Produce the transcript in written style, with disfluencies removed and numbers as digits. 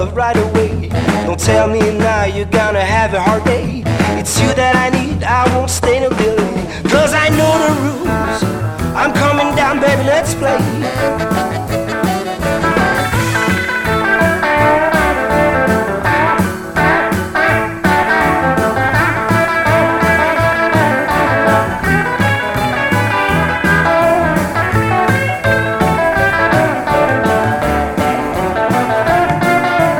right away. Don't tell me now you're gonna have a hard day. It's you that I need, I won't stay no delay. Cause I know the rules, I'm coming down, baby, let's play.